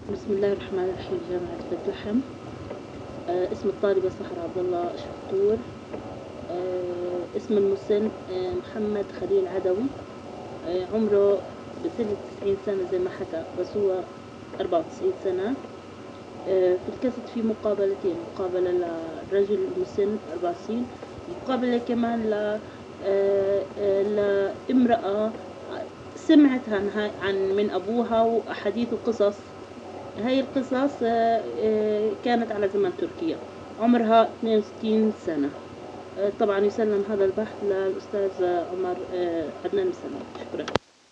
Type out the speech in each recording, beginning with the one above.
بسم الله الرحمن الرحيم. جامعة بيت لحم. اسم الطالبة سحر عبد الله شطور. اسم المسن محمد خليل عدوي. عمره بسنة 90 سنة زي ما حكى، بس هو 94 سنة. في الكاسيت في مقابلتين، مقابلة للرجل المسن 64، مقابلة كمان لامرأة سمعت عن من أبوها وأحاديث وقصص. هاي القصص كانت على زمن تركيا. عمرها 62 سنة. طبعا يسلم هذا البحث للأستاذ عمر عدنان مسلم. شكرا.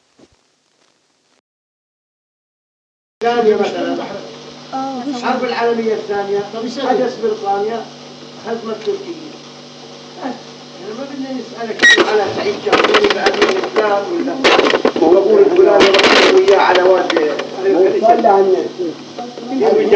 الثانية مثلا الحرب العالمية الثانية حدث بريطانيا هزمت تركيا. يعني ما بدنا نسألك على سعيد شهروني بعد الإسلام ولا هو يقول الفلاني رحت وياه على واد صلى على النبي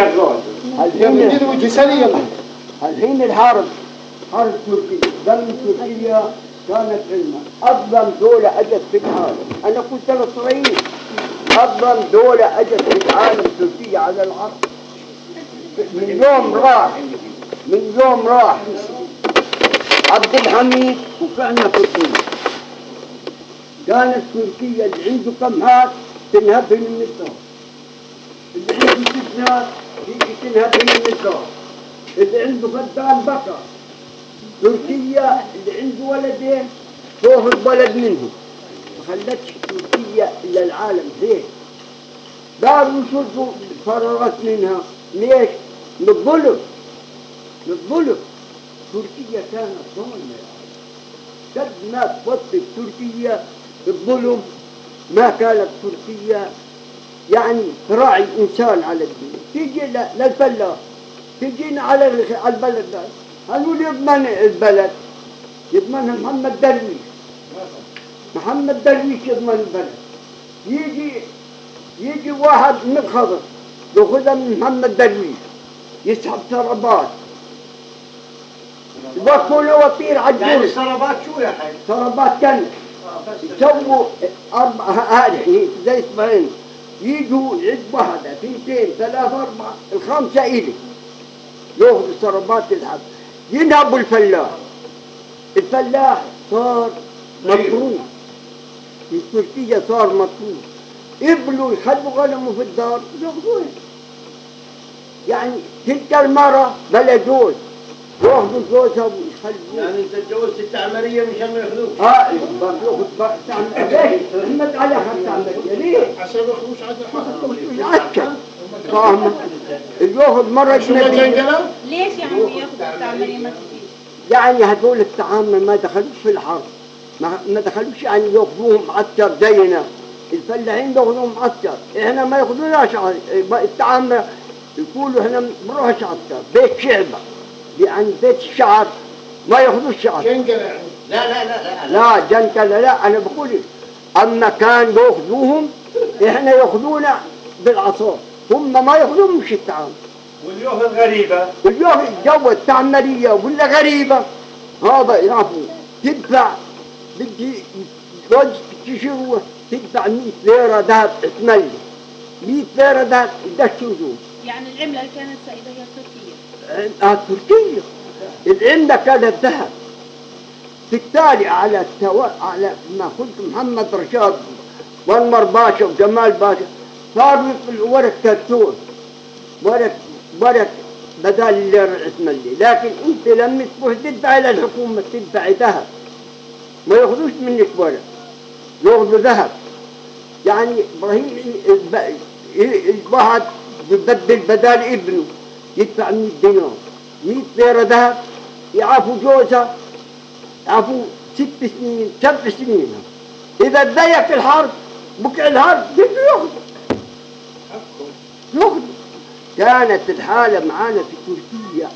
الحين الحرب حرب تركيا ضمن تركيا كانت علما أفضل دولة أجت في العالم. أنا كنت نصراني. أفضل دولة أجت في العالم تركيا على العرب. من يوم راح عبد الحميد وقعنا في الطين. كانت تركيا اللي عنده قمحات تنهبل من الدار، اللي عنده سجنات يجي تنهبل من الدار، اللي عنده فدان بقر. تركيا اللي عنده ولدين تاخذ ولد منهم. ما خلتش تركيا إلا العالم زين. داروا يشدوا الفراغات منها. ليش؟ للظلم. تركيا كانت ظالمة. قد ما تفضل تركيا الظلم ما كانت تركيا يعني تراعي الإنسان على الدين. تيجي للفلاح، تجينا على البلد ده، هل يضمن البلد؟ يضمنها محمد درويش يضمن البلد. يجي واحد من الخضر ياخذها من محمد درويش، يسحب سربات يوكله وطير عجول. يعني سربات شو يا حي؟ سربات كنز. يسووا هذه زي اسمعين، يجوا عد واحدة 2 3 4 الخامسة إلي ياخذوا سربات الحب. ينهبوا الفلاح صار مطرود. في تركيا صار مطرود. يبلوا يخلوا غنمه في الدار ياخذوه. يعني تلك المرة بلا جوز ياخذوا جوزها ويخلوه. يعني انت تجوزت التعمرية مشان ما ياخذوك؟ ياخذ تعمرية. محمد على تعمرية ليه؟ عشان ما ياخذوش عاد فاهمة؟ ياخذ مرة جنبية. ليش يعني ياخذوا التعمرية ما تجيش؟ يعني هذول التعامل ما دخلوش في الحرب، ما دخلوش يعني ياخذوهم عسكر زينا. الفلاحين ياخذوهم عسكر، احنا ما ياخذوناش التعامل. يقولوا احنا بنروحش عسكر، بيت شعبة يعني بيت الشعب ما ياخذوش عسكر. جنقلة يعني؟ لا جنقلة لا. انا بقول اما كان ياخذوهم احنا ياخذونا بالعصا، هم ما ياخذوهم مش التعامل. واليوم الغريبة واليوم جو التعمرية ولا غريبة هذا يعرفوا تدفع بدي وجه تشروه تدفع 100 ليرة ذهب تملي 100 ليرة ذهب يدشروه. يعني العملة اللي كانت سائدة هي تركيا. تركيا العملة كانت ذهب. بالتالي على ما قلت محمد رشاد وانور باشا وجمال باشا صاروا يطلعوا ورق كرتون، ورق بدل الليرة العثمانية. لكن انت لما تروح تدفع الى الحكومة تدفع ذهب، ما ياخذوش منك ورق، ياخذوا ذهب. يعني ابراهيم الواحد يبدل بدل ابنه يدفع 100 دينار 100 ليرة ذهب. يعافوا جوزها يعافوا 6 سنين 7 سنين. اذا تضيق الحرب بقع الحرب ياخذوا. كانت الحالة معانا في تركيا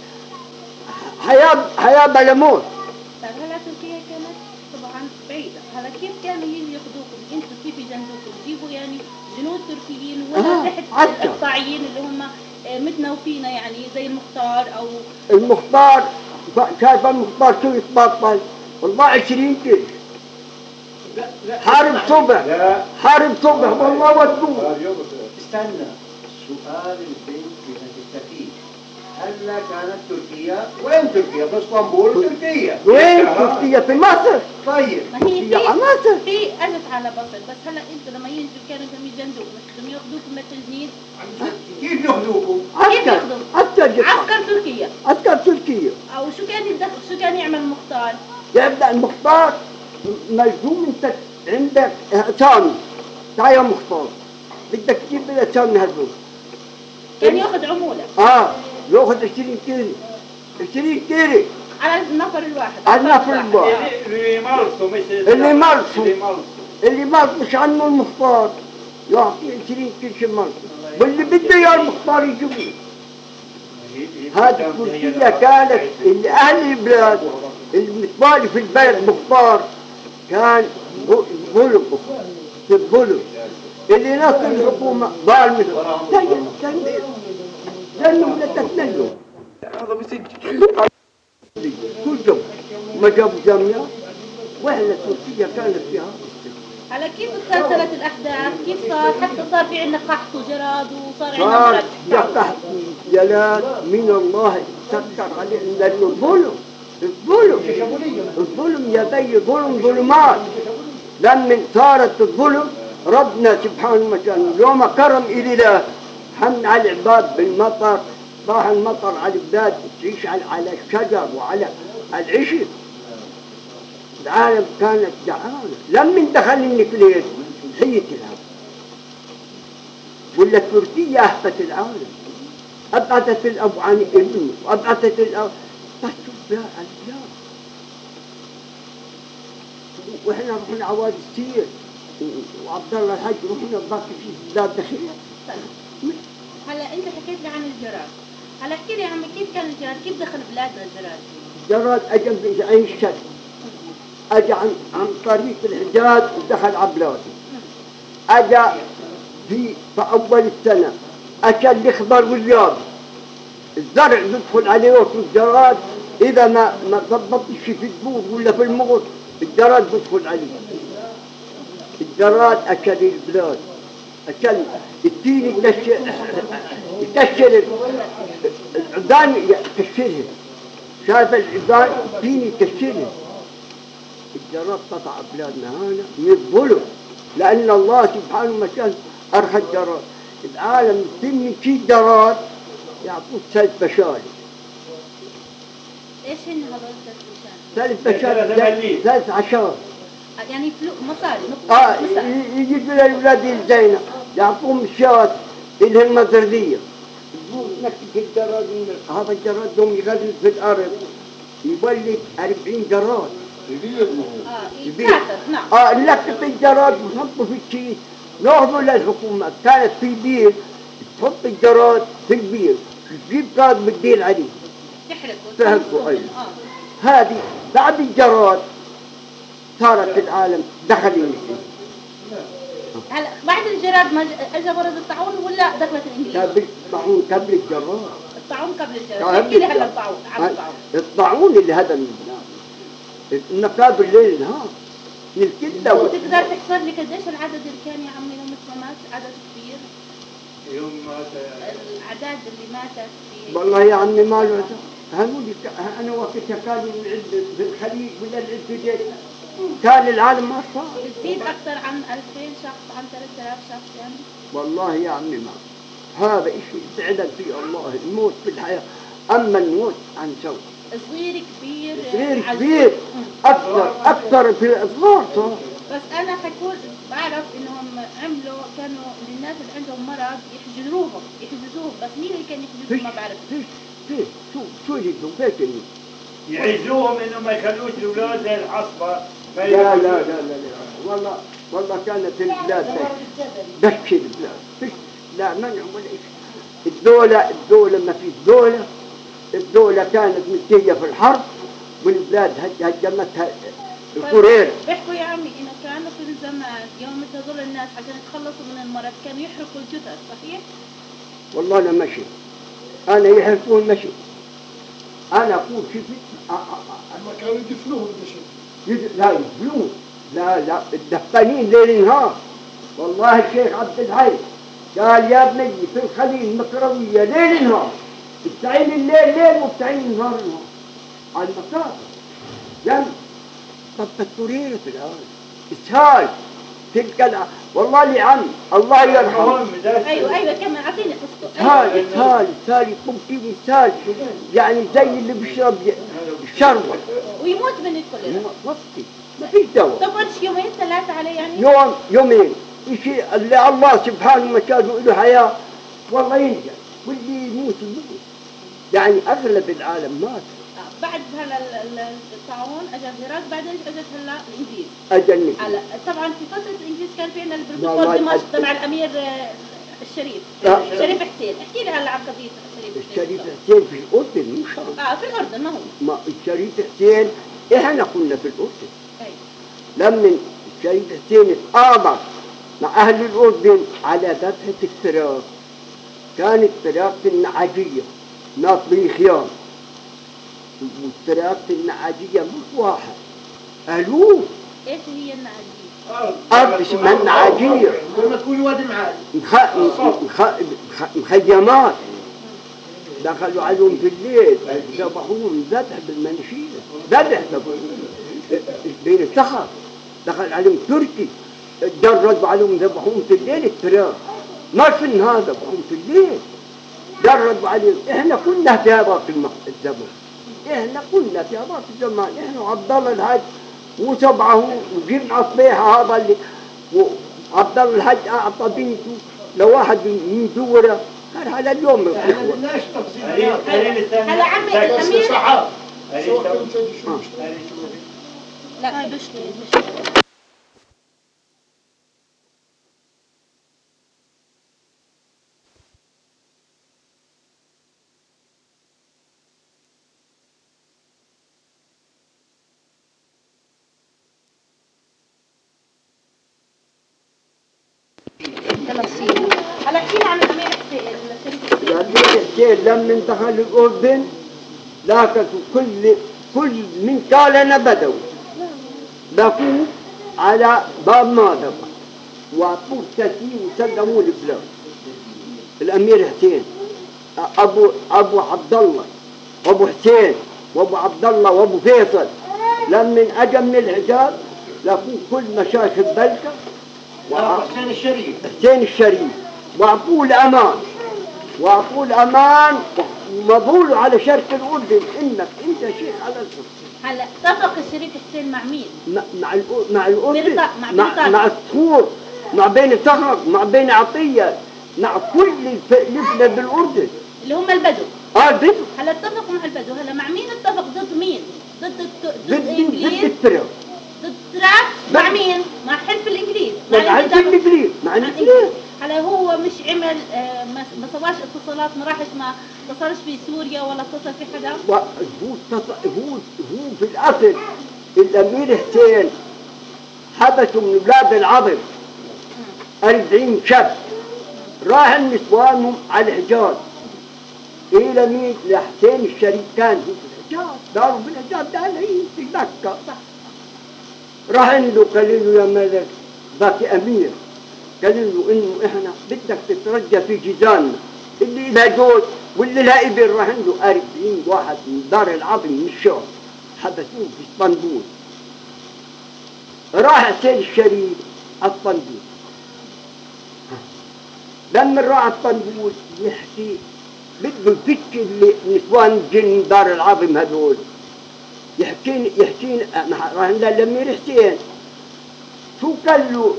حياة بلا موت. طيب هلا تركيا كانت طبعا بعيدة، هلا كيف كانوا يجوا ياخذوكم؟ انتوا كيف يجندوكم؟ يجيبوا يعني جنود تركيين ولا تحت الاقطاعيين اللي هم متنا وفينا يعني زي المختار او المختار؟ شايف المختار شو يتبطل؟ والله 20 جيش. حرب صبح والله ودوه. استنى سؤال البنت في التكييف. هلا كانت تركيا؟ وين تركيا؟ في اسطنبول تركيا. وين تركيا؟ في مصر. طيب. ما هي يا مصر. في اجت على مصر، بس هلا انتوا لما ينزلوا كانوا يجندوا بدهم ياخذوكم للتجنيد. كيف ياخذوكم؟ عسكر. عسكر تركيا. عسكر تركيا. او شو كان يدخل، شو كان يعمل المختار؟ يبدأ المختار ملزوم انت عندك اسامي. تعال يا مختار بدك تجيب الاسامي هذول. كان ياخذ عموله. ياخذ 20 كيلو. 20 كيلو على النفر الواحد. على النفر الواحد. اللي مارسوا مش عنه المختار يعطي 20 كيلو مارسوا، واللي بده اياه المختار يجيبه. هذه تركيا كانت اللي اهل البلاد المتوالي في البلد مختار كان ظلم. الظلم اللي ناصر الحكومه ظالم لانهم لا تتنجوا. هذا بيصير كلهم ما جابوا جامعات، واحنا تركيا كانت فيها. على كيف تسلسلت الاحداث؟ كيف صار حتى صار في عندنا قحط وجراد وصار عندنا مرض؟ صار قحط جلال من الله سكر عليه لانه الظلم. الظلم يا بي ظلمات. لما صارت الظلم ربنا سبحانه وتعالى يوم كرم إلى حمل على العباد بالمطر، طاح المطر على البلاد تعيش على الشجر وعلى العشب. العالم كانت جعانة. لما دخل النكلير حيت العالم، ولا تركيا أهبت العالم، أبعدت الأب عن ابنه وأبعدت الأب تشوف بها البلاد. وإحنا رحنا عواد السير وعبد الله الحج رحنا باقي في بلاد دخيلة. هلا أنت حكيت لي عن الجراد، هلا احكي لي يا عمي كيف كان الجراد؟ كيف دخل بلادنا الجراد؟ الجراد أجى من عين الشرق، أجى عن طريق الحجاز ودخل على بلاده. أجى في أول السنة أكل الإخضر واليابس. الزرع يدخل عليه وقت الجراد، إذا ما ضبطش في الدور ولا في المغص الجراد يدخل عليه. الجراد أكل البلاد، أكل التين يكسر العدان يكسرها. شاف العدان التين يكسرها. الجراد قطع بلادنا هنا من الظلم، لأن الله سبحانه وتعالى أرخى الجراد. العالم يتم شي جراد يعطوك 3 بشاير. ايش هن هذول 3 بشاير؟ 3 عشر. يعني مصاري. يجيب للأولاد الزينة يعطوهم شات اللي المزردية. نكتب الجراد هذا الجراد دوم يغلل في الأرض يولد 40 جراد. نعم. نلقط الجراد ونحطه في الكيس ناخذه للحكومة. كانت في بير تحط الجراد في البير تجيب غاز بتدير عليه تحرقه. أيضا هذه بعد الجراد صارت العالم دخل المسلمين. هلا بعد الجراد ما اجى مرض الطاعون ولا دخلت الانجليز؟ الطاعون قبل الجراد. الطاعون قبل الجراد. احكي لي هلا الطاعون. الطاعون اللي هدم النقاب الليل نهار الكل. تقدر تحسب لي قديش العدد اللي كان يا عمي يوم مات؟ عدد كبير. يوم مات الأعداد اللي ماتت في والله يا عمي ما له هنقول أنا وقتها كان العد في الخليج ولا العد في جيتنا كان العالم ما صار. بتزيد أكثر عن 2000 شخص، عن 3000 شخص يعني. والله يا عمي ما هذا إشي تعلم فيه الله. الموت في الحياة، أما الموت عن سوء صغير كبير. صغير كبير أكثر في الأصغار صار. بس أنا حكون بعرف إنهم عملوا كانوا للناس اللي عندهم مرض يحجزوهم بس مين اللي كان يحجزوهم ما بعرف. شو يجيبهم فيك يعزوهم إنه ما يخلوش الأولاد زي الحصبة. لا والله كانت البلاد دش البلاد فيش لا منع ولا شيء. الدولة ما في الدولة كانت متجية في الحرب والبلاد هجمتها الكورير. بيحكوا يا عمي إنه كانوا في الزمان يوم تظل الناس عشان يتخلصوا من المرض كانوا يحرقوا الجثث، صحيح؟ والله أنا مشي أنا يحرقون مشي أنا أقول شفت ما كانوا يدفنوهم لا يدفنوهم لا الدفانين ليل نهار. والله الشيخ عبد الحي قال يا بني في الخليل مكروية ليل نهار، بتعين الليل ليل وبتعين النهار نهار على المسافة جنب. طب تذكرين في الآن إسهال تلك والله لي عم الله يرحمه. ايوه كمل اعطيني قصته. إسهال يكون فيه إسهال يعني زي اللي بيشرب شربة ويموت من الكوليرا. وصفي ما فيش دواء. تقعد يومين ثلاثة عليه يعني؟ يومين شيء اللي الله سبحانه وتعالى له حياة والله ينجح، واللي يموت يعني أغلب العالم مات. بعد هلا الطاعون اجى العراق، بعدين اجت هلا الانجليز. اجل هلا طبعا في فتره الانجليز كان في عندنا البروتوكول دمشق تبع الامير الشريف شريف حسين. احكي لي هلا عن قضيه الشريف حسين في الاردن مش في الاردن ما هو ما الشريف حسين احنا كنا في الاردن. اي لما الشريف حسين اتآمر مع اهل الاردن على ذبحه الفراق، كانت فراقه النعاجيه ناطري خيام، والفراقه النعاجيه مش واحد ألوف. ايش هي النعاجيه؟ أرض اسمها النعاجيه لما تكون وادي معاد مخيمات دخلوا عليهم في الليل ذبحوهم ذبح بالمنشية، ذبح بين الصخر دخل عليهم تركي دربوا عليهم ذبحوهم في الليل الفراق، ما في النهار ذبحوهم في الليل دربوا عليهم. احنا كنا في هذا الزمان، احنا كنا في هذا الزمان، احنا وعبد الله الحج وسبعه وجمع الصبيحة هذا اللي وعبد الله الحج اعطى بنته لواحد من دوره. كان على اليوم ليش تفصيل هلا عمي الامير لا بشتري هلا احكي لي عن الامير حسين. لما دخل الاردن لاكتوا كل من قال انا بدوي بكوا على باب ما دخل واعطوه تسليم وسلموه البلاد. الامير حسين ابو عبد الله وابو حسين وابو عبد الله وابو فيصل لما اجى من الحجاز لقوا كل مشايخ البلكه حسين الشريف واعطوه الامان ومضوا على شرك الاردن انك انت شيخ على الارض. هلا اتفق الشريف حسين مع مين؟ مع الاردن مع الصخور مع بين صخر مع بين عطيه مع كل اللي بالاردن اللي هم البدو. البدو. هلا اتفقوا مع البدو. هلا مع مين اتفق؟ ضد مين؟ ضد الانجليز. ضد التراك. ضد التراك مع مين؟ مع حلف الانجليز. مع الانجليز. هلا هو مش عمل ما سواش اتصالات، ما راحش ما اتصلش في سوريا ولا اتصل في حدا. هو في الاصل الامير حسين حبسوا من بلاد العظم 40 شاب راح النسوانهم على الحجاز. الى مين؟ لحسين الشريف كان هو في الحجاز، داره في الحجاز ده العين في مكه. راح عنده قال له يا ملك باقي امير، قال له انه احنا بدك تترجى في جيزاننا اللي لها جوز واللي لها ابن. راح عنده 40 واحد من دار العظم من الشام حبسوه في اسطنبول. راح حسين الشريف على اسطنبول. لما راح على اسطنبول يحكي بده يفك اللي نسوان الجن دار العظم هذول يحكي راح عند الامير حسين. شو قال له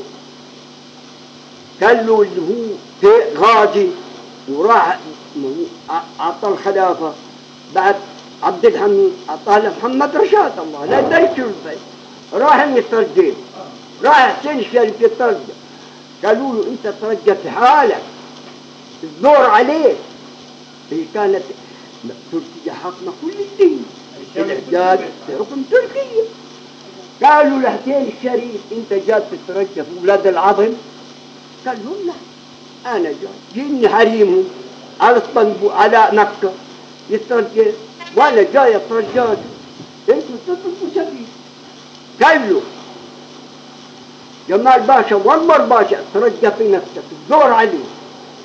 اللي هو غازي وراح اعطى الخلافه بعد عبد الحميد اعطاه محمد رشاد الله لا يدرك البيت. راح يترجم راح حسين الشريف يترجم قالوا له انت ترجى في حالك الدور عليك. هي كانت تركيا حاكمه كل الدين الحجاز حكم تركيا. قالوا لحسين الشريف انت جاي تترجى في بلاد العظم؟ قال لهم لا انا جيني حريمه على اسطنبول على مكه يترجى وانا جاي اترجى انتوا تطلبوا سبيل. قال له جمال باشا وانور باشا ترجى في نفسك الدور عليه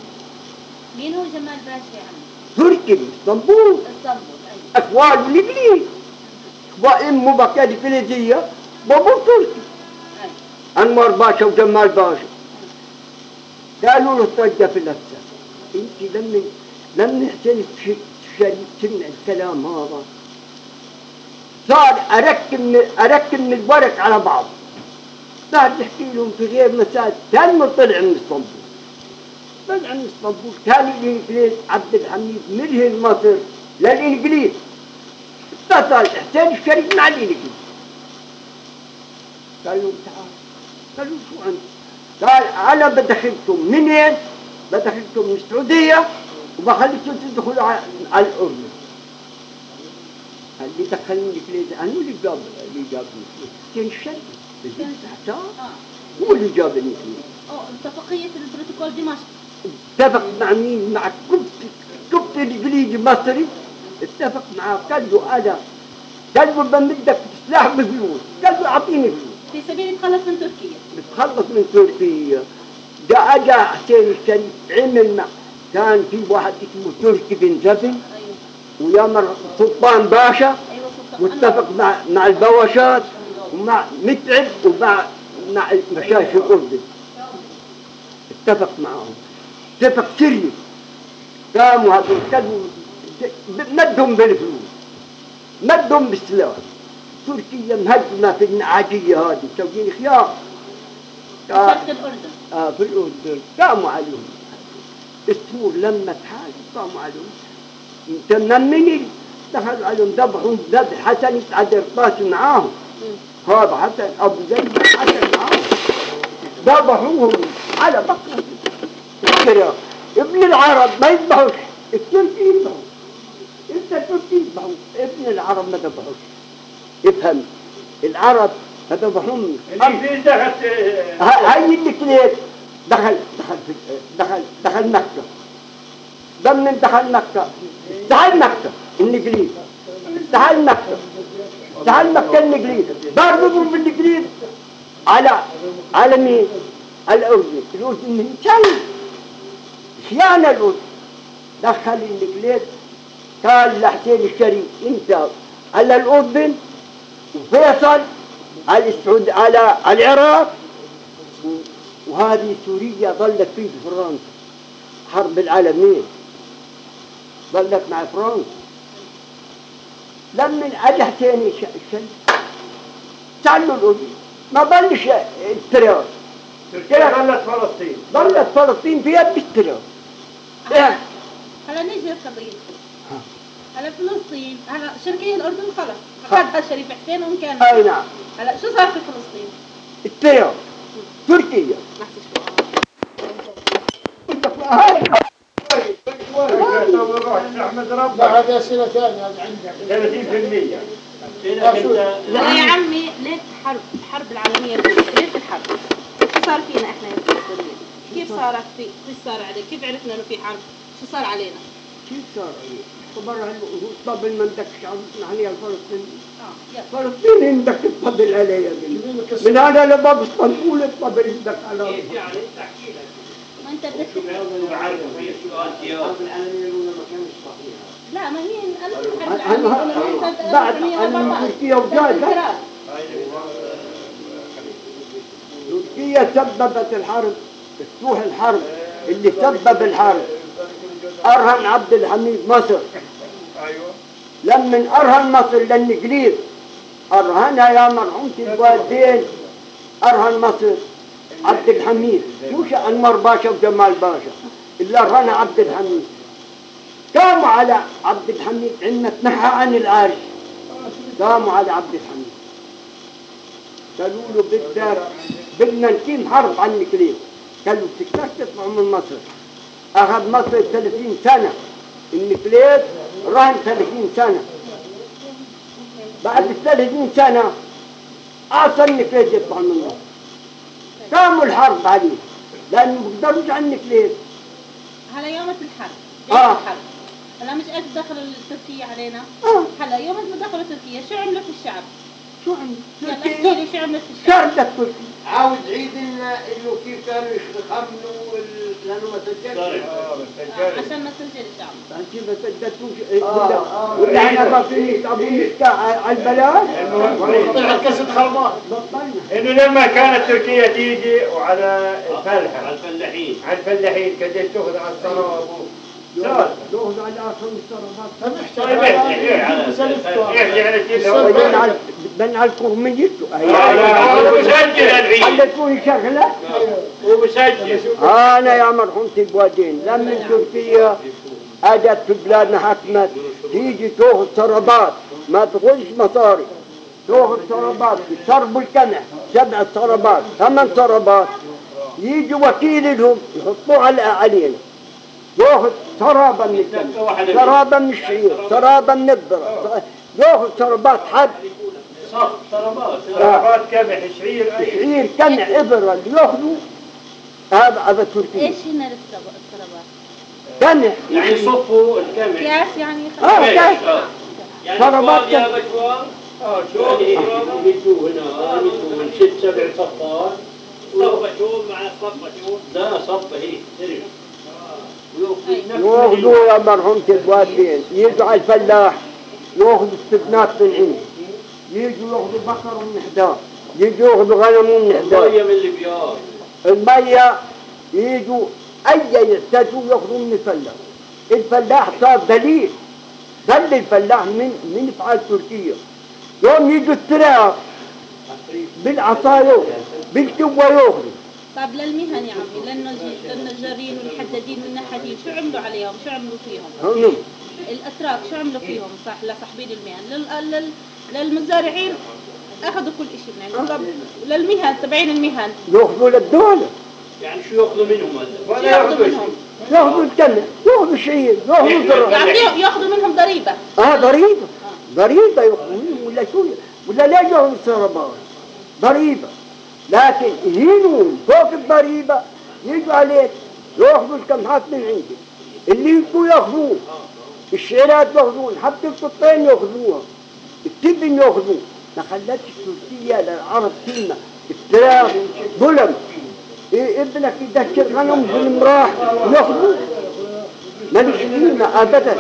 مين هو جمال باشا يا عمي؟ تركي اسطنبول. اسطنبول أيوة. اخوان الانجليز، وامه بكاد فلزيه، بابو تركي. أيوة. انور باشا وجمال باشا. قالوا له طجة في نفسه، انت لما حسين سمع الكلام هذا صار ارك من الورق على بعض، صار يحكي لهم في غير مساء ثاني طلع من اسطنبول. طلع من اسطنبول كان الانجليز عبد الحميد مرهن مصر للانجليز، اتصل حسين الشريف مع الانجليز، قال له تعال، قالوا شو عندك؟ قال انا بدخلكم منين؟ بدخلكم من السعوديه وبخليكم تدخلوا على الاردن. اللي دخلني الانجليز انا اللي جابني حسين الشريف الجيش تحتها، هو اللي جابني الانجليز. اتفاقية البروتوكول دمشق. اتفق مع مين؟ مع كبت الانجليزي مصري، اتفق معاه قال له انا، قال له بمدك سلاح بفلوس، قال له اعطيني فلوس في سبيل يتخلص من تركيا. بتخلص من تركيا. ده اجا حسين الشريف عمل مع، كان في واحد اسمه تركي بن زفي ايوه. ويامر سلطان باشا، ايوه سلطان. واتفق مع البواشات ومع متعب ومع مشايخ الاردن، اتفق معهم اتفاق سري. قاموا هذول كانوا مدهم بالفلوس، مدهم بالسلاح. تركيا مهدمه في النعاجيه هذه مسوين خيار. في شرق الاردن. في الاردن قاموا عليهم السور لما تحالوا قاموا عليهم متنمنين، دخلوا عليهم ذبحوا ذبح حسن يسعد الرطاس معاهم. هذا حسن ابو زيد حسن معاهم، ذبحوهم على بقرة الكرام. ابن العرب ما يذبحوش، التركي يذبحوا. انت التركي يذبحوا، ابن العرب ما ذبحوش. افهم، العرب ما ذبحوش. الانجليز دخلت هاي الكليت دخل مكة. ضمن دخل مكة، دخل مكة الانجليز، دخل مكة الانجليز، ضربوا بالانجليز على مين؟ الاردن. الاردن من شيء خيانة. الاردن دخل الانجليز قال لحسين الشريف انت على الاردن وفيصل على السعود على العراق، وهذه سوريا ظلت في فرنسا حرب العالمين، ظلت مع فرنسا. لما اجى حسين الشريف تعالوا الاردن ما ظلش التراب، تركيا ظلت فلسطين. ظلت فلسطين في يد التراب. هلا نيجي لقضيتكم. هلا فلسطين، هلا شركية الأردن خلص أخذها شريف حسين وإن كان. اي نعم. هلا شو صار في فلسطين؟ التراب تركيا. احمد ربك. لا هذه اسئله ثانيه هذه عندك 30%. لا يا عمي ليش الحرب العالمية الأولى؟ ليش الحرب؟ شو صار فينا إحنا يا فلسطينيين؟ كيف صارت كيف صار علينا؟ كيف عرفنا إنه في حرب؟ شو صار علينا؟ كيف صار عليه؟ خبر طبل ما بدك شعبنا عليها الفلسطينيين. فلسطين بدك تطبل عليها من هذا لباب اسطنبول تطبل بدك على يعني تحكي لك. ما أنت بدك. الحرب العالمية الأولى ما كانش صحيح. لا ما هي الحرب العالمية بعد عن تركيا وجاي تركيا سببت الحرب، فتوح الحرب اللي سبب الحرب أرهن عبد الحميد مصر. ايوه. لما أرهن مصر للإنجليز، أرهنها يا مرحومة الوالدين، أرهن مصر عبد الحميد، مش أنور باشا وجمال باشا، اللي أرهنها عبد الحميد. قاموا على عبد الحميد عندما تنحى عن العرش، قاموا على عبد الحميد قالوا له بدنا نقيم حرب على الإنجليز. قالوا بدك تطلعوا من مصر. أخذ مصر 30 سنة، الإنجليز رهن 30 سنة. بعد 30 سنة أصل الإنجليز يطلع من مصر. قاموا الحرب عليه لأنه ما بيقدروش على الإنجليز. هلا يومة الحرب. الحرب. هلا مش قد دخلوا تركيا علينا. هلا يوم ما دخلوا تركيا شو عملوا في الشعب؟ شو عملوا؟ يلا احكي لي شو عملوا في الشعب؟ شردت تركيا. عاوز عيد انه كيف كانوا يخمنوا لانه ما سجلش. عشان ما تسجلش عم. انت ما سددتوش ولا احنا باقيين ابو مسكة على البلد. طلعت كاسة خربان. بطلنا. انه لما كانت تركيا تيجي وعلى الفلحة على الفلاحين. على الفلاحين قديش تاخذ على الثروة ياخذ على اخر السربات. طيب احكي على كذا بدنا على الكرميته. ومسجل العيد خلتوني شغله. ومسجل. انا يا مرحومة الوالدين لما تركيا اجت في بلادنا حكمت تيجي تاخذ سربات ما تاخذش مصاري تاخذ سربات بشرب القمح 7 سربات 8 سربات يجي وكيل لهم يحطوه علينا ياخذ سرابة من القمح سرابة من الشعير سرابة من الذرة ياخذ سربات حد صف ضربات قمح شعير شعير قمح إبرة اللي ياخذوا هذا تركيا. ايش هنا السربات؟ قمح يعني يصفوا القمح. كاس يعني كاس يعني سربات يا بشوار. شو يجوا هنا يجوا من 6 7 صفات. صفة شوم مع صفة شوم. لا صفة هي سرير. ياخذوا يا مرحومة الوالدين يجوا على الفلاح ياخذوا استثناء من عنده يجوا ياخذوا بقر من حداه يجوا ياخذوا غنم من حداه المية من البيار. المية يجوا أي يحتاجوا ياخذوا من الفلاح. الفلاح صار دليل دل الفلاح من فعال تركيا يوم يجوا التراك بالعصاية بالكوة ياخذوا. طب للمهن يا عمي للنجارين والحدادين والنحاتين شو عملوا عليهم؟ شو عملوا فيهم؟ الأتراك شو عملوا فيهم صح لصاحبين المهن؟ للمزارعين أخذوا كل شيء من عندهم. طب للمهن تبعين المهن ياخذوا للدولة. يعني شو ياخذوا منهم هذا؟ شو ياخذوا منهم؟ ياخذوا القمح ياخذوا الشعير ياخذوا الذرة. يعني ياخذوا منهم ضريبة. ضريبة ضريبة ياخذوا منهم ولا شو ولا لا ياخذوا السربات ضريبة لكن يهينون فوق الضريبة يجوا عليك ياخذوا القمحات من عندك اللي يبقوا ياخذوه الشعيرات ياخذون حتى القطين ياخذوها التبن ياخذوه ما خلتش تركيا للعرب كلمة افتراء ظلم. ابنك يدشر غنم بالمراح ياخذوه ماليش قيمة ابدا.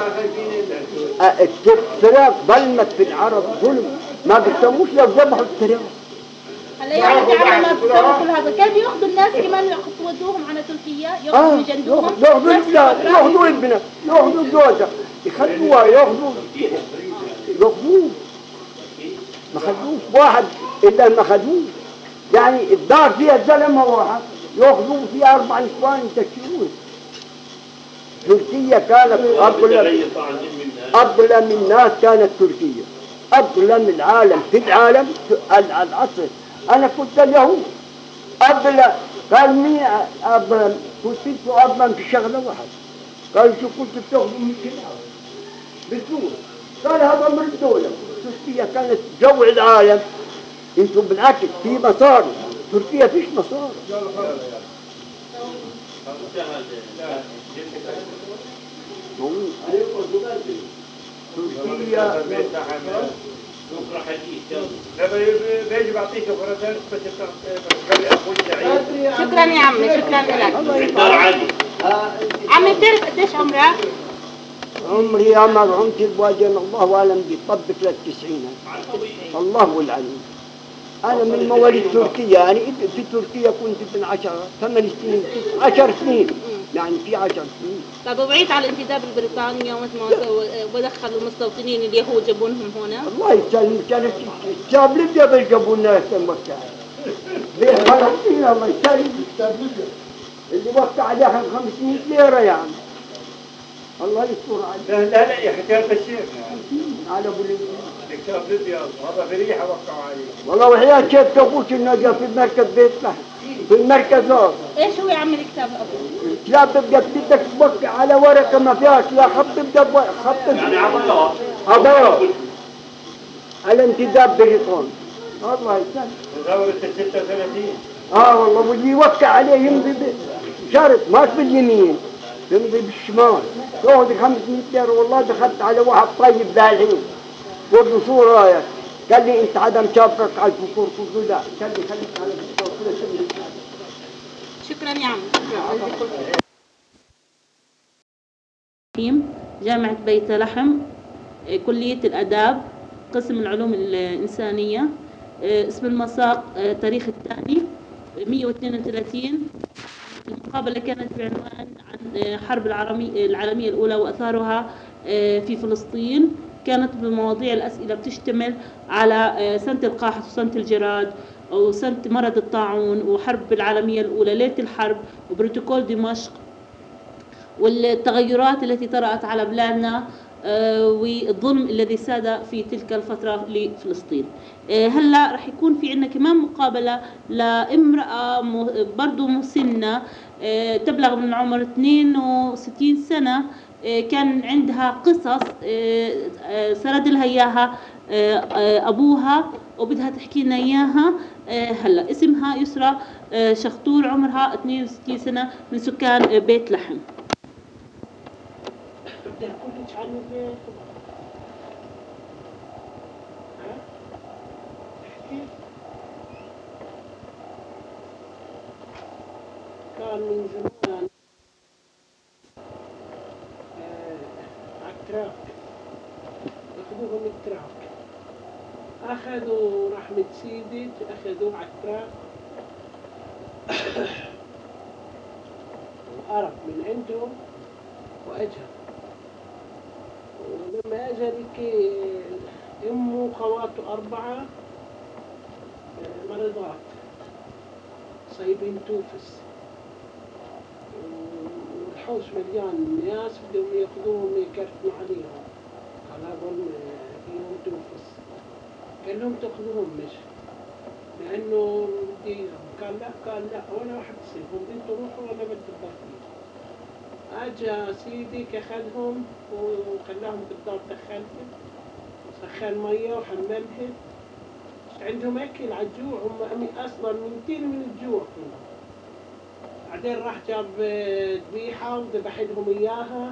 التراك ظلمت في العرب ظلم ما بيسموش لو ذبحوا التراك. هلا يعني على ما تصرفوا كل هذا كانوا ياخذوا الناس كمان يودوهم على تركيا ياخذوا يجندوهم ياخذوا البلاد ياخذوا ابنك ياخذوا جوزك يخلوها ياخذوا ما خلوش واحد الا ما خلوه. يعني الدار فيها زلمه واحد ياخذوه فيها 4 نسوان يتشروه. تركيا كانت أظلم الناس كانت تركيا أظلم العالم في العالم العصر. أنا كنت اليهود أظلم قال مين أظلم كنت أظلم في شغلة واحد قال شو كنت بتاخذوا من كده بالدول قال هذا من الدولة. تركيا كانت جوع العالم انتم بالعكس في مصاري تركيا فيش مصاري. تركيا بكره حديث بيجي بعطيك فرصة بس قبل أقول سعيد. شكرا يا عمي شكرا لك. الدار عادي. عمي بتعرف قديش عمرك؟ عمري يا مرحومة الوالدين الله أعلم بيطبق لل90 الله العليم. أنا من مواليد تركيا يعني في تركيا كنت من 8 سنين 10 سنين يعني في 10 سنين. طب وبعيد على الانتداب البريطاني ودخلوا المستوطنين اليهود جابونهم هنا؟ الله يسلمك كانت الشعب ليبيا بيجابوا الناس الموقع بفلسطين الله يسلمك اللي وقع عليها 500 ليرة يعني الله يستر عليك. لا يا حكاية الشيخ على ابو ليبيا كتاب ليبيا هذا في ريحة وقعوا عليه. والله وحياة شيخ تقولش انه جا في مركز بيتنا في المركز هذا. ايش هو يا عمي الكتاب ابو؟ الكتاب بيبقى بدك توقع على ورقة ما فيهاش لا خط بيبقى خط يعني عضلات على انتداب بريطاني الله يسلمك. ثورة 36 والله واللي يوقع عليه يمضي بشرط ماش باليمين يمضي بالشمال تاخذ 500 ليرة. والله دخلت على واحد طيب ذا الحين قلت له شو رايك؟ قال لي انت عدم شافك على الفطور قلت له لا قال لي خليك على الفطور شكرا يا عم. جامعة بيت لحم، كلية الآداب، قسم العلوم الإنسانية. اسم المساق تاريخ الثاني 132. المقابلة كانت بعنوان عن حرب العالمية الأولى وأثارها في فلسطين. كانت بمواضيع الأسئلة بتشتمل على سنة القاحط وسنة الجراد وسنة مرض الطاعون وحرب العالمية الأولى، ليلة الحرب وبروتوكول دمشق والتغيرات التي طرأت على بلادنا والظلم الذي ساد في تلك الفترة لفلسطين. هلا رح يكون في عندنا كمان مقابلة لامرأة برضو مسنة تبلغ من عمر 62 سنة. كان عندها قصص سرد لها إياها أبوها وبدها تحكي لنا إياها هلا. اسمها يسرى شخطور، عمرها 62 سنة، من سكان بيت لحم. كان من زمان عالتراك، ياخذوهم التراك، أخذوا رحمة سيدي أخذوه عالتراك وهرب من عندهم وأجا. ولما أجا لك أمه وخواته 4 مريضات صايبين توفس، والحوش مليان ناس بدهم ياخذوهم يكرتنوا عليهم، قال هذول فيهم توفس. قال لهم تاخذوهم مش لأنه بدي، قال لا ولا واحد تصيبهم، انتوا روحوا ولا بدي تضربوا. اجا سيدي اخذهم وخلاهم بالدار، دخلهم سخن ميه وحملهم، عندهم اكل على الجوع، هم اصلا ميتين من الجوع كلهم. بعدين راح جاب ذبيحه وذبح لهم اياها،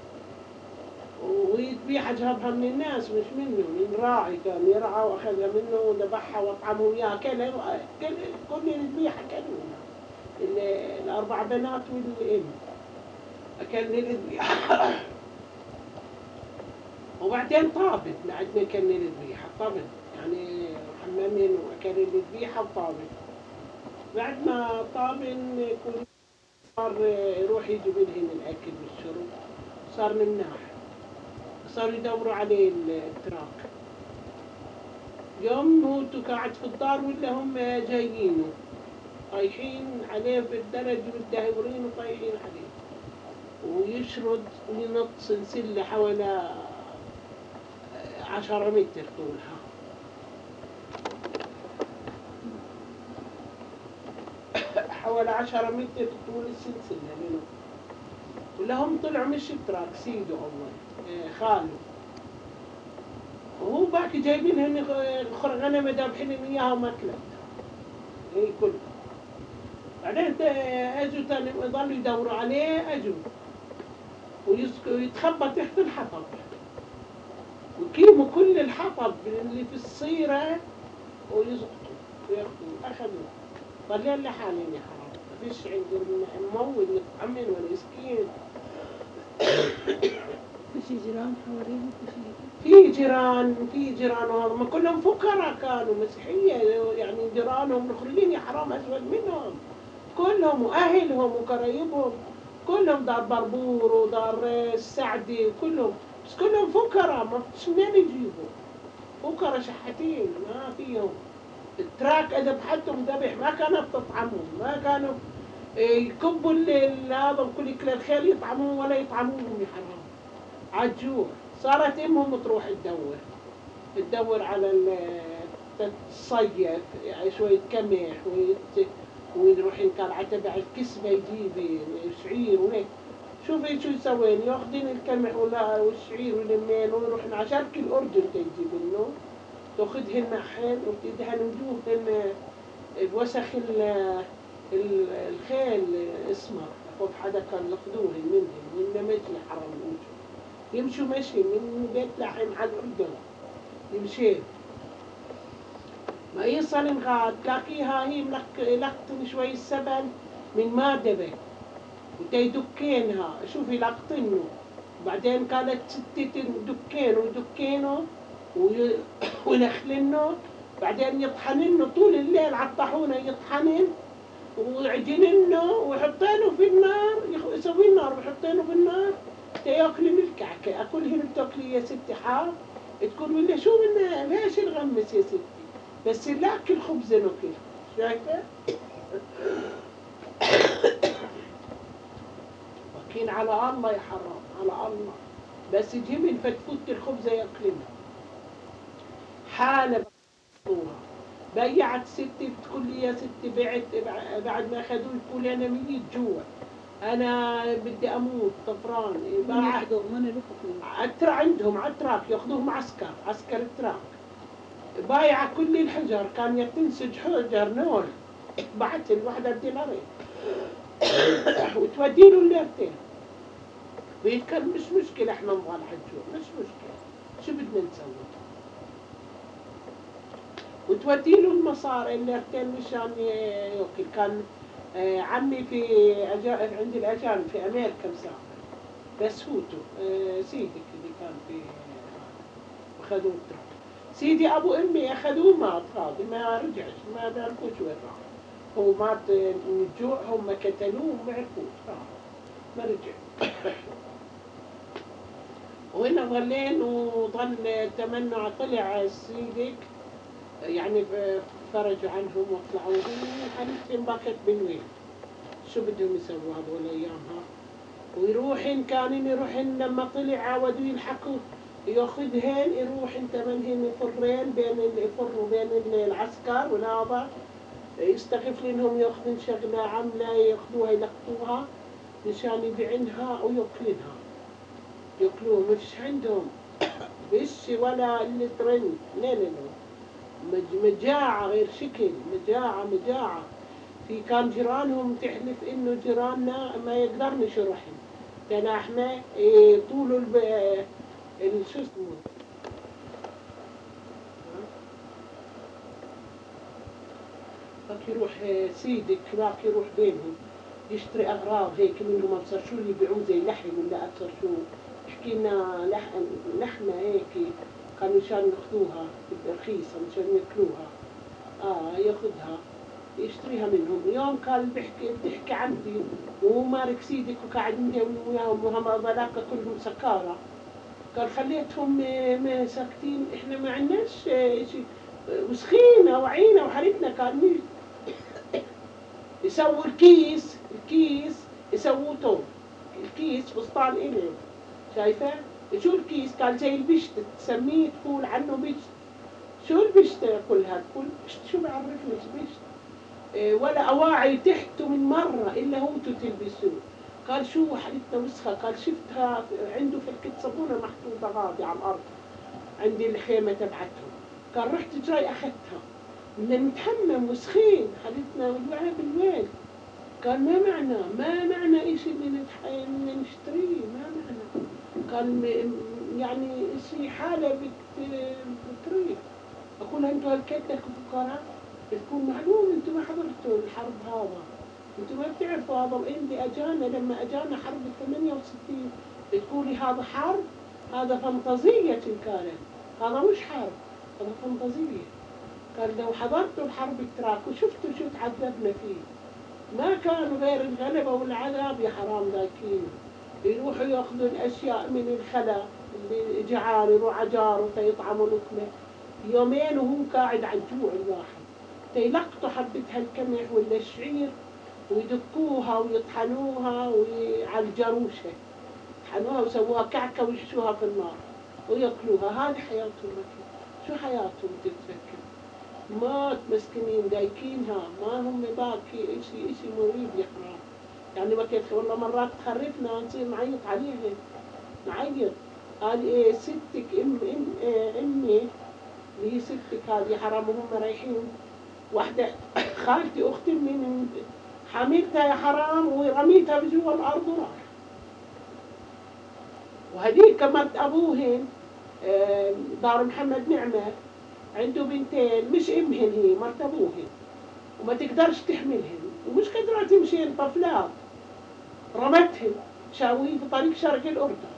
وهي ذبيحه جابها من الناس مش منه، من راعي كان يرعى واخذها منه وذبحها واطعمهم اياها. كل الذبيحه كلوها، ال4 بنات والام أكل الذبيحة. وبعدين طابت بعد ما كان الذبيحة، طابت يعني حمامين وأكل الذبيحة وطابت. بعد ما طابن كل صار يروح يجيب لهم الأكل والشرب، صار مناح، صاروا يدوروا عليه التراك. يوم موتوا قاعد في الدار ولا هم جايينه طايحين عليه بالدرج والداهورين وطايحين عليه، ويشرد وينط سلسلة حوالي 10 متر طولها. حوالي 10 متر طول السلسلة منه. ولهم طلعوا مش التراك، سيده أول خاله، وهو باقي جايبينهن غنم ذابحين إياها وماكلت هي كلها. بعدين اجوا تاني ظلوا يدوروا عليه، اجوا ويتخبى تحت الحطب ويقيموا كل الحطب اللي في الصيرة ويزقطوا وياخذوا. أخذوا ضلين لحالين يا حرام، ما فيش عندهم مول يطعمن ولا يسكين. في جيران حواليهم؟ في جيران وهم كلهم فقراء كانوا مسيحية، يعني جيرانهم الآخرين يا حرام أسود منهم كلهم، وأهلهم وقرايبهم كلهم، دار بربور ودار السعدي وكلهم، بس كلهم فقراء ما فيش منين يجيبوا، فقراء شحاتين ما فيهم. التراك إذا بحدهم ذبح ما كانت تطعمهم، ما كانوا يكبوا هذا كل كل الخيل يطعموهم ولا يطعموهم يا حرام عالجوع. صارت امهم تروح تدور على الصيف يعني شوية كمح ويروح ينكر على تبع الكسبة يجيب شعير وهيك. شوفي شو يسوين، ياخذين الكمح ولا والشعير والمين ويروحن على شرق الأردن تجيب منه، تاخذهن نحن وتدهنوهن بوسخ الخيل اسمر. خذ حدا كان ياخذوهن منهم وإنما ماشي حرام يمشوا مشي من بيت لحم على الأردن يمشي. ما يصل انغاد تلاقيها هي لقطن شوي السبن من مادبة وتيدكينها شوفي لقطنه. بعدين كانت ستي دكينه ويدكينه ونخلنه. بعدين يطحننه طول الليل على الطاحونة يطحنن ويعجننه ويحطينه في النار يسوي النار ويحطينه في النار تاكلن الكعكة. أكلهن بتاكلي يا ستي حار تقول ولا شو منها ليش نغمس يا ستي بس ناكل خبز ناكل. شايفة؟ وكين على الله يا حرام على الله بس يجيب الفتفوت الخبزة ياكلنها. حالة بطوها بيعت ستي بتقول لي يا ستي بعت بعد ما اخذوا الكل انا ميت جوع انا بدي اموت طفران. عترة عندهم عتراك ياخذوه معسكر عسكر التراك بايعة كل الحجر كان يتنسج حجر نول بعت الوحدة بدينارين وتودي له الليرتين ويتكلم مش مشكلة احنا نبغى الحجور مش مشكلة شو بدنا نسوي وتودي له المصاري الليرتين مشان ياكل. كان عمي في عند الأجانب في أمريكا مسافر بس هوتو سيدك اللي كان في أخذوه الترك سيدي أبو أمي أخذوه مات هذا ما رجعش ما بيعرفوش وين راح. هو مات من الجوع هم قتلوه ما عرفوش ما رجع. وهنا ظلين وظل تمنع طلع سيدك يعني فرجوا عنهم وطلعوا حنتهم باكت بنوين شو بدهم يسووا هذول ايامها. ويروحن كانن يروحن لما طلع عاودوا يلحقوا ياخذهن يروحن تمنهن يفرين يفروا بين العسكر ونابا يستغفلنهم ياخذن شغله عمله ياخذوها يلقطوها مشان يبيعنها وياكلنها ياكلوها مش عندهم بش ولا اللترن لا مجاعة غير شكل مجاعة في كان جيرانهم تحلف انه جيراننا ما يقدرنش يروحن كان احنا طول شو اسمه باك يروح سيدك باك يروح بينهم يشتري اغراض هيك منهم ابصر شو اللي يبيعوه زي لحم ولا ابصر شو يحكي لنا لحمه هيك كانوا مشان ياخذوها رخيصة مشان ياكلوها ياخذها يشتريها منهم. يوم كان بيحكي عمتي وهو مارك سيدك وقاعد نداوم وياهم وهم ذلاك كلهم سكارى قال خليتهم ساكتين احنا ما عندناش شيء وسخينا وعينا وحرتنا كان يسووا الكيس يسووا توم الكيس فستان إليه شايفة شو الكيس قال زي البشت تسميه تقول عنه بشت شو البشت كلها تقول بشت شو بعرفني بشت ولا أواعي تحته من مرة إلا هو تلبسوه. قال شو حالتنا وسخة قال شفتها عنده في الكت صابونة محطوطة غادي على الأرض عندي الخيمة تبعتهم قال رحت جاي أخذتها بدنا نتحمم وسخين حالتنا ولعها بالويل. قال ما معنى إشي اللي نشتريه ما معنى قال يعني إشي حالة بتريح. أقول أنتوا هالكتة فقراء تكون معلوم أنتوا ما حضرتوا الحرب هذا أنتوا ما بتعرفوا هذا اللي أجانا لما أجانا حرب 68 بتقولي هذا حرب هذا فانتازية كانت هذا مش حرب هذا فانتازية. قال لو حضرتوا الحرب التراك وشفتوا شو تعذبنا فيه ما كانوا غير الغلبة والعذاب يا حرام ذاكين يروحوا ياخذوا الأشياء من الخلا اللي جعان يروح عجاره تيطعموا لقمة يومين وهو قاعد على الجوع الواحد تيلقطوا حبة هالكمح ولا الشعير ويدكوها ويطحنوها على الجروشة يطحنوها ويسووها كعكة ويحشوها في النار وياكلوها. هذه حياتهم شو حياتهم تتفكر مات مسكينين دايكينها ما هم باكي إشي مريب يا حرام. يعني ما كيف والله مرات تخرفنا نصير نعيط عليها نعيط. قال ستك أمي اللي هي ستك هذه حرام وهم رايحين واحدة خالتي أختي من حملتها يا حرام ورميتها بجوا الأرض وراح. وهذيك مرت أبوهن دار محمد نعمة عنده بنتين مش امهن هي مرت ابوهن وما تقدرش تحملهن ومش قادرة تمشين طفلات، رمتهن شاوين في طريق شرق الأردن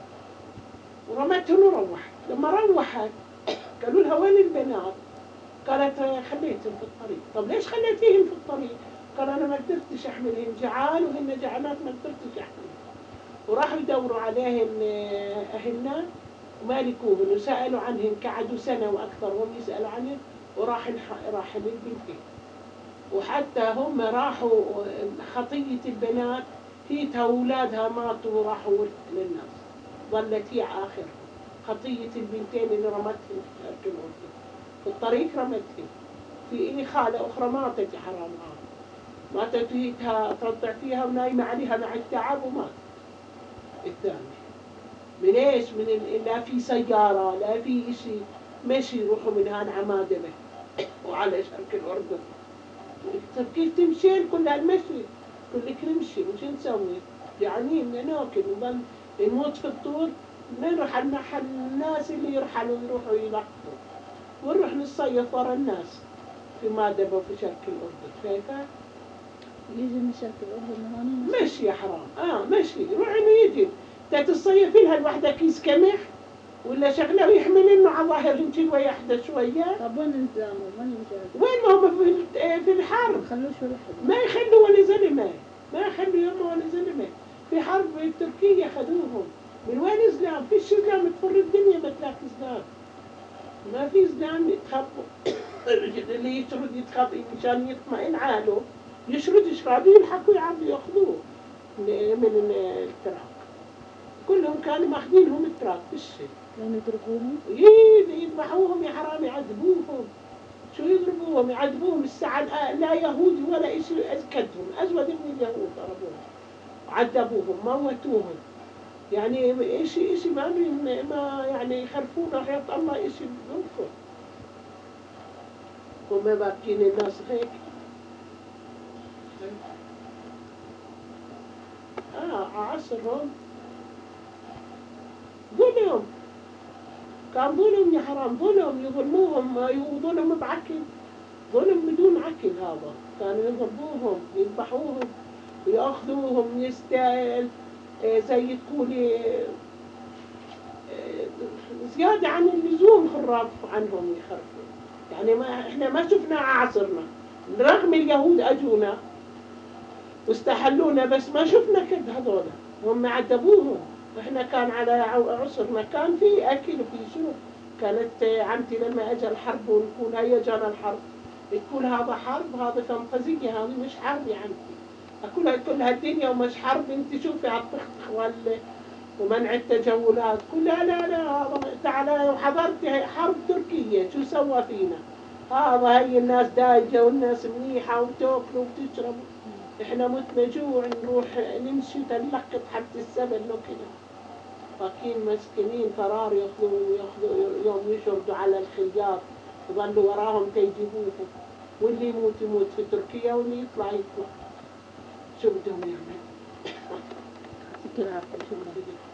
ورمتهن وروحت. لما روحت قالوا لها وين البنات؟ قالت خليتهم في الطريق. طب ليش خليتيهم في الطريق؟ قال أنا ما قدرتش أحملهن، جعان وهن جعانات ما قدرتش أحملهن. وراحوا يدوروا عليهن أهلنا وما لقوهن وسألوا عنهن، قعدوا سنة وأكثر وهم يسألوا عنهن وراح للبنتين. وحتى هم راحوا خطية البنات هيتها وأولادها ماتوا وراحوا للناس، ظلت هي آخرهم. خطية البنتين اللي رمتهم في شرق الأردن في الطريق رمتهم. في خالة أخرى ماتت يا حرام، ماتت هيتها ترضع فيها ونايمة عليها مع التعب وماتت. الثانية من ايش؟ من لا في سيارة لا في شيء، مشي يروحوا من هان عمادة وعلى شرق الأردن. طب كيف تمشين؟ كل هالمشي كلك نمشي وش نسوي؟ يعني بدنا ناكل ونضل نموت في الطور، نروح على محل الناس اللي يرحلوا يروحوا يلقطوا ونروح نصيف ورا الناس في مادبة وفي شرق الأردن. شايفة؟ يجي من شرق الأردن هون مشي يا حرام، مشي يروح يجي. تصيفي لها الوحدة كيس قمح ولا شغله ويحمل انه على ظهر يمكن ويحدى شويه. طب وين الزامهم؟ وين المجاهدين؟ وين ما هم في الحرب؟ ما خلوش ولا حدا. ما يخلوا ولا زلمه، ما يخلوا يمه ولا زلمه. في حرب تركيا خذوهم. من وين اسلام؟ فيش اسلام تفر الدنيا ما تلاقي اسلام. ما في اسلام يتخبوا. اللي يشرد يتخبى مشان يطمئن عاله يشرد يلحقوا يعرضوا ياخذوه من التراك. كلهم كانوا ماخذينهم التراك بالشيء. لين يضربوهم؟ يذبحوهم يا حرام، يعذبوهم. شو يضربوهم؟ يعذبوهم الساعة لا يهودي ولا شيء أزكدهم، أزود من اليهود ضربوهم وعذبوهم موتوهم. يعني إشي ما يعني يخرفونا حياة الله إشي بنفر. وما باكين الناس هيك. عصرهم ظلم، كان ظلم يا حرام، ظلم يظلموهم، ظلم بعكل، ظلم بدون عكل. هذا كانوا يضربوهم يذبحوهم ويأخذوهم يستاهل زي تقولي زيادة عن اللزوم خراف عنهم يخرفوا. يعني ما احنا ما شفنا عصرنا رغم اليهود اجونا واستحلونا بس ما شفنا كد هذول هم عذبوهم. احنا كان على عصرنا كان في اكل وفي شرب. كانت عمتي لما اجى الحرب ونقول هيا جانا الحرب تقول هذا حرب، هذا فانتازية، هذه مش حرب يا عمتي. اقول كل هالدنيا ومش حرب، انت شوفي على الطخطخ ومنع التجولات كلها. لا هذا تعالى وحضرت حرب تركية شو سوى فينا. هذا هي الناس دايجة والناس منيحة وتاكلوا وتشربوا، احنا متنا جوع نروح نمشي تنلقط حتى السبل لو كده. فاكين مسكينين فرار ياخذوا يوم يشردوا على الخياط يظلوا وراهم تيجيبوهم، واللي يموت في تركيا واللي يطلع. شو بدهم يعمل؟ يعطيك العافية. شكرا.